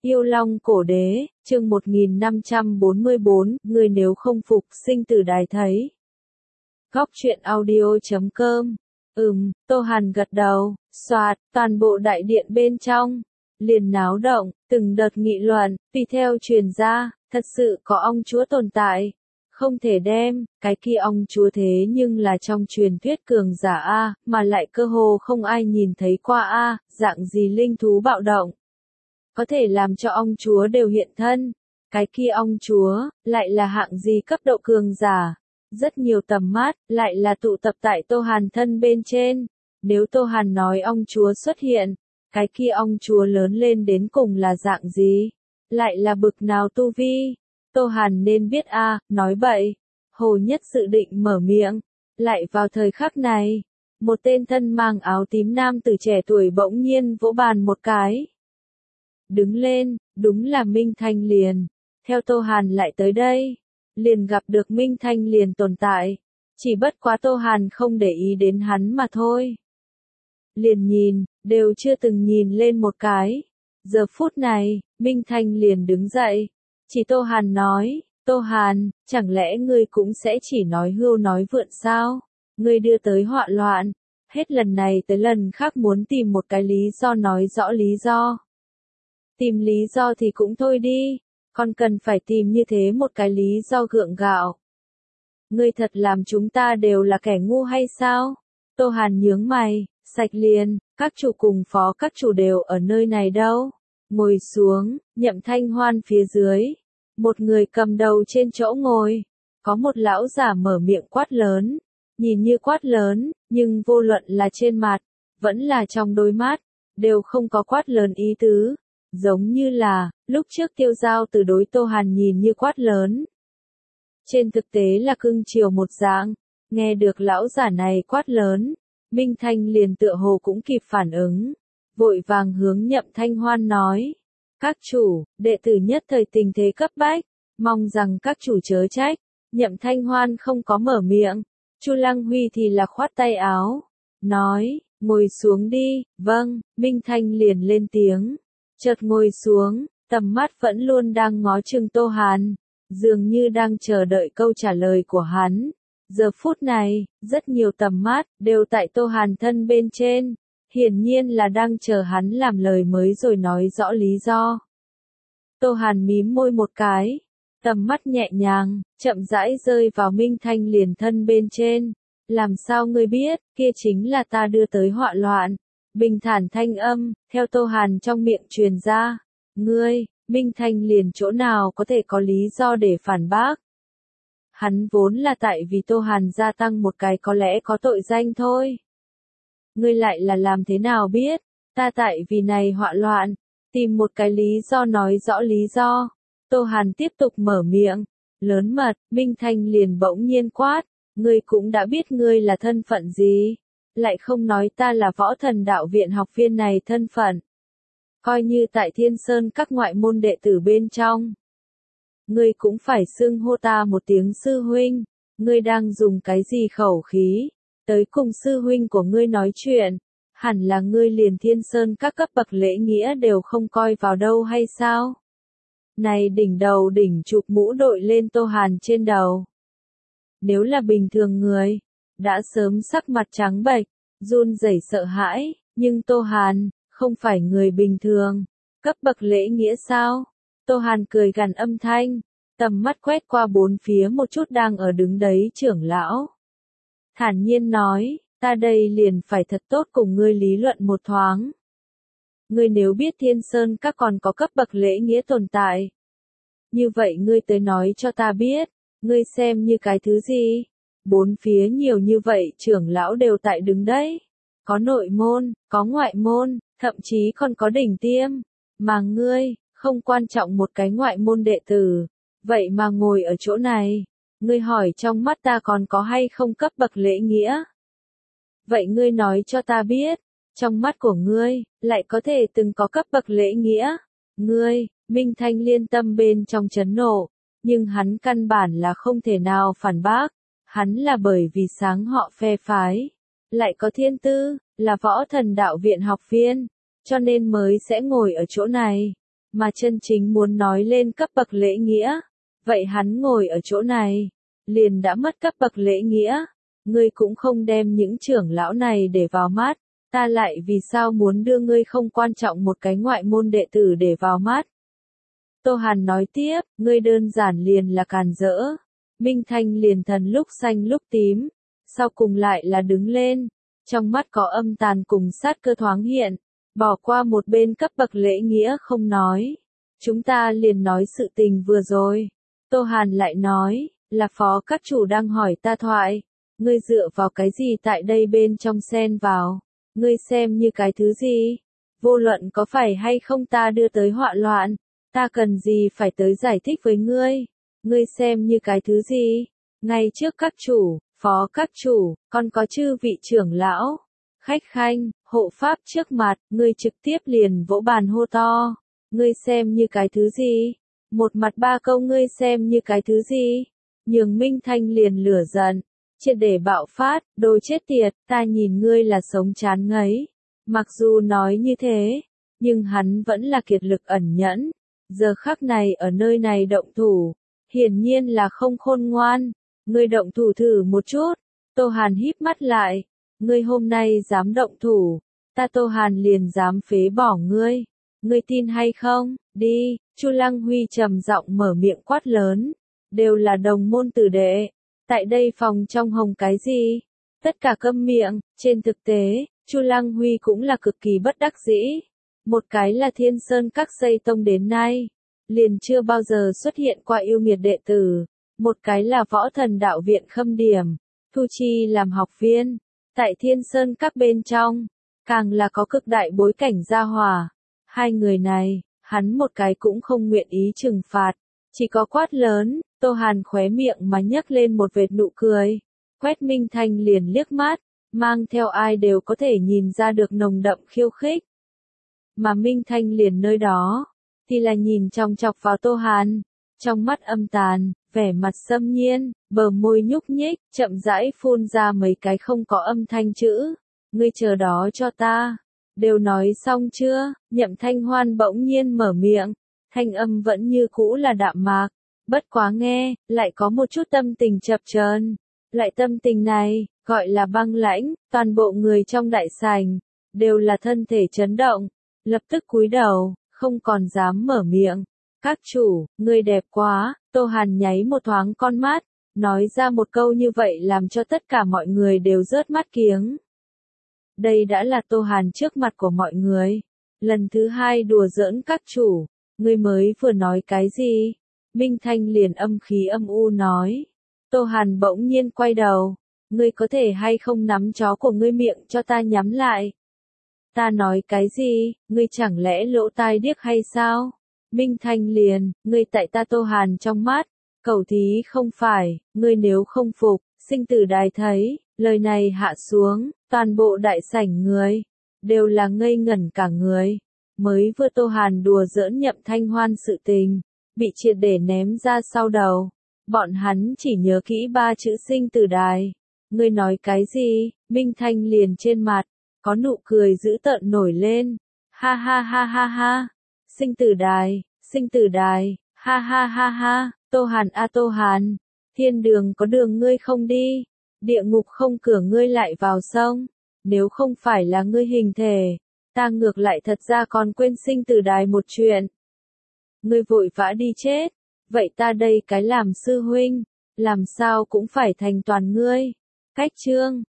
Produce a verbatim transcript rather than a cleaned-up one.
Yêu Long Cổ Đế, chương một nghìn năm trăm bốn mươi bốn, người nếu không phục sinh tử đài thấy. Góc truyện audio chấm com. Ừm, Tô Hàn gật đầu, xoạt, toàn bộ đại điện bên trong liền náo động, từng đợt nghị luận, tùy theo truyền ra, thật sự có ong chúa tồn tại. Không thể đem, cái kia ong chúa thế nhưng là trong truyền thuyết cường giả A, mà lại cơ hồ không ai nhìn thấy qua A, dạng gì linh thú bạo động. Có thể làm cho ong chúa đều hiện thân. Cái kia ong chúa, lại là hạng gì cấp độ cường giả. Rất nhiều tầm mắt, lại là tụ tập tại Tô Hàn thân bên trên. Nếu Tô Hàn nói ong chúa xuất hiện, cái kia ong chúa lớn lên đến cùng là dạng gì? Lại là bực nào tu vi? Tô Hàn nên biết a, à, nói bậy. Hồ Nhất dự định mở miệng. Lại vào thời khắc này, một tên thân mang áo tím nam tử trẻ tuổi bỗng nhiên vỗ bàn một cái. Đứng lên, đúng là Minh Thanh liền. Theo Tô Hàn lại tới đây, liền gặp được Minh Thanh liền tồn tại. Chỉ bất quá Tô Hàn không để ý đến hắn mà thôi. Liền nhìn, đều chưa từng nhìn lên một cái. Giờ phút này, Minh Thanh liền đứng dậy. Chỉ Tô Hàn nói, Tô Hàn, chẳng lẽ ngươi cũng sẽ chỉ nói hưu nói vượn sao? Ngươi đưa tới họa loạn. Hết lần này tới lần khác muốn tìm một cái lý do nói rõ lý do. Tìm lý do thì cũng thôi đi, còn cần phải tìm như thế một cái lý do gượng gạo. Ngươi thật làm chúng ta đều là kẻ ngu hay sao? Tô Hàn nhướng mày, sạch liền, các chủ cùng phó các chủ đều ở nơi này đâu. Ngồi xuống, Nhậm Thanh Hoan phía dưới. Một người cầm đầu trên chỗ ngồi. Có một lão giả mở miệng quát lớn. Nhìn như quát lớn, nhưng vô luận là trên mặt, vẫn là trong đôi mắt, đều không có quát lớn ý tứ. Giống như là, lúc trước Tiêu Giao từ đối Tô Hàn nhìn như quát lớn. Trên thực tế là cưng chiều một dạng, nghe được lão giả này quát lớn, Minh Thanh liền tựa hồ cũng kịp phản ứng, vội vàng hướng Nhậm Thanh Hoan nói. Các chủ, đệ tử nhất thời tình thế cấp bách, mong rằng các chủ chớ trách. Nhậm Thanh Hoan không có mở miệng, Chu Lăng Huy thì là khoát tay áo, nói, ngồi xuống đi, vâng, Minh Thanh liền lên tiếng. Chợt ngồi xuống, tầm mắt vẫn luôn đang ngó chừng Tô Hàn, dường như đang chờ đợi câu trả lời của hắn. Giờ phút này, rất nhiều tầm mắt, đều tại Tô Hàn thân bên trên, hiển nhiên là đang chờ hắn làm lời mới rồi nói rõ lý do. Tô Hàn mím môi một cái, tầm mắt nhẹ nhàng, chậm rãi rơi vào Minh Thanh liền thân bên trên. Làm sao ngươi biết, kia chính là ta đưa tới họa loạn. Bình thản thanh âm, theo Tô Hàn trong miệng truyền ra. Ngươi, Minh Thanh liền chỗ nào có thể có lý do để phản bác. Hắn vốn là tại vì Tô Hàn gia tăng một cái có lẽ có tội danh thôi. Ngươi lại là làm thế nào biết, ta tại vì này họa loạn, tìm một cái lý do nói rõ lý do. Tô Hàn tiếp tục mở miệng, lớn mật, Minh Thanh liền bỗng nhiên quát, ngươi cũng đã biết ngươi là thân phận gì. Lại không nói ta là võ thần đạo viện học viên này thân phận. Coi như tại Thiên Sơn các ngoại môn đệ tử bên trong. Ngươi cũng phải xưng hô ta một tiếng sư huynh. Ngươi đang dùng cái gì khẩu khí, tới cùng sư huynh của ngươi nói chuyện. Hẳn là ngươi liền Thiên Sơn các cấp bậc lễ nghĩa đều không coi vào đâu hay sao? Này đỉnh đầu đỉnh chụp mũ đội lên Tô Hàn trên đầu. Nếu là bình thường người, đã sớm sắc mặt trắng bệch, run rẩy sợ hãi, nhưng Tô Hàn, không phải người bình thường. Cấp bậc lễ nghĩa sao? Tô Hàn cười gằn âm thanh, tầm mắt quét qua bốn phía một chút đang ở đứng đấy trưởng lão. Thản nhiên nói, ta đây liền phải thật tốt cùng ngươi lý luận một thoáng. Ngươi nếu biết Thiên Sơn các còn có cấp bậc lễ nghĩa tồn tại. Như vậy ngươi tới nói cho ta biết, ngươi xem như cái thứ gì? Bốn phía nhiều như vậy trưởng lão đều tại đứng đấy. Có nội môn, có ngoại môn, thậm chí còn có đỉnh tiêm. Mà ngươi, không quan trọng một cái ngoại môn đệ tử. Vậy mà ngồi ở chỗ này. Ngươi hỏi trong mắt ta còn có hay không cấp bậc lễ nghĩa? Vậy ngươi nói cho ta biết, trong mắt của ngươi, lại có thể từng có cấp bậc lễ nghĩa. Ngươi, Minh Thanh liên tâm bên trong chấn nộ. Nhưng hắn căn bản là không thể nào phản bác. Hắn là bởi vì sáng họ phe phái, lại có thiên tư, là võ thần đạo viện học viên, cho nên mới sẽ ngồi ở chỗ này. mà chân chính muốn nói lên cấp bậc lễ nghĩa. Vậy hắn ngồi ở chỗ này, liền đã mất cấp bậc lễ nghĩa. Ngươi cũng không đem những trưởng lão này để vào mắt, ta lại vì sao muốn đưa ngươi không quan trọng một cái ngoại môn đệ tử để vào mắt. Tô Hàn nói tiếp, ngươi đơn giản liền là càn rỡ. Minh Thanh liền thần lúc xanh lúc tím, sau cùng lại là đứng lên, trong mắt có âm tàn cùng sát cơ thoáng hiện, bỏ qua một bên cấp bậc lễ nghĩa không nói. Chúng ta liền nói sự tình vừa rồi. Tô Hàn lại nói, là phó các chủ đang hỏi ta thoại, ngươi dựa vào cái gì tại đây bên trong xen vào, ngươi xem như cái thứ gì, vô luận có phải hay không ta đưa tới họa loạn, ta cần gì phải tới giải thích với ngươi, ngươi xem như cái thứ gì, ngay trước các chủ, phó các chủ, còn có chư vị trưởng lão, khách khanh, hộ pháp trước mặt, ngươi trực tiếp liền vỗ bàn hô to, ngươi xem như cái thứ gì, một mặt ba câu ngươi xem như cái thứ gì, nhường Minh Thanh liền lửa giận, triệt để bạo phát, đồ chết tiệt, ta nhìn ngươi là sống chán ngấy, mặc dù nói như thế, nhưng hắn vẫn là kiệt lực ẩn nhẫn, giờ khắc này ở nơi này động thủ, hiển nhiên là không khôn ngoan, ngươi động thủ thử một chút, Tô Hàn híp mắt lại, ngươi hôm nay dám động thủ, ta Tô Hàn liền dám phế bỏ ngươi, ngươi tin hay không, đi, Chu Lăng Huy trầm giọng mở miệng quát lớn, đều là đồng môn tử đệ, tại đây phòng trong hồng cái gì, tất cả câm miệng, trên thực tế, Chu Lăng Huy cũng là cực kỳ bất đắc dĩ, một cái là Thiên Sơn Các xây tông đến nay, liền chưa bao giờ xuất hiện qua yêu nghiệt đệ tử, một cái là Võ Thần Đạo Viện Khâm Điểm, thu chi làm học viên, tại Thiên Sơn Các bên trong, càng là có cực đại bối cảnh gia hòa, hai người này, hắn một cái cũng không nguyện ý trừng phạt, chỉ có quát lớn, Tô Hàn khóe miệng mà nhấc lên một vệt nụ cười, quét Minh Thanh liền liếc mắt, mang theo ai đều có thể nhìn ra được nồng đậm khiêu khích. Mà Minh Thanh liền nơi đó, thì là nhìn trong chọc vào Tô Hàn, trong mắt âm tàn, vẻ mặt xâm nhiên, bờ môi nhúc nhích, chậm rãi phun ra mấy cái không có âm thanh chữ, ngươi chờ đó cho ta. Đều nói xong chưa? Nhậm Thanh Hoan bỗng nhiên mở miệng, thanh âm vẫn như cũ là đạm mạc, bất quá nghe, lại có một chút tâm tình chập chờn. Lại tâm tình này, gọi là băng lãnh, toàn bộ người trong đại sảnh, đều là thân thể chấn động, lập tức cúi đầu, không còn dám mở miệng. Các chủ, người đẹp quá, Tô Hàn nháy một thoáng con mắt, nói ra một câu như vậy làm cho tất cả mọi người đều rớt mắt kiếng. Đây đã là Tô Hàn trước mặt của mọi người. Lần thứ hai đùa giỡn các chủ, ngươi mới vừa nói cái gì? Minh Thanh liền âm khí âm u nói. Tô Hàn bỗng nhiên quay đầu, ngươi có thể hay không nắm chó của ngươi miệng cho ta nhắm lại? Ta nói cái gì, ngươi chẳng lẽ lỗ tai điếc hay sao? Minh Thanh liền, ngươi tại ta Tô Hàn trong mắt, cầu thí không phải, ngươi nếu không phục, sinh tử đài thấy, lời này hạ xuống, toàn bộ đại sảnh người, đều là ngây ngẩn cả người. Mới vừa Tô Hàn đùa giỡn Nhậm Thanh Hoan sự tình, bị triệt để ném ra sau đầu. Bọn hắn chỉ nhớ kỹ ba chữ sinh tử đài. Ngươi nói cái gì? Minh Thanh liền trên mặt, có nụ cười dữ tợn nổi lên. Ha ha ha ha ha. Sinh tử đài, sinh tử đài, ha ha ha ha. Tô Hàn a Tô Hàn, thiên đường có đường ngươi không đi, địa ngục không cửa ngươi lại vào sông. Nếu không phải là ngươi hình thể, ta ngược lại thật ra còn quên sinh tử đài một chuyện. Ngươi vội vã đi chết, vậy ta đây cái làm sư huynh, làm sao cũng phải thành toàn ngươi. Cách chương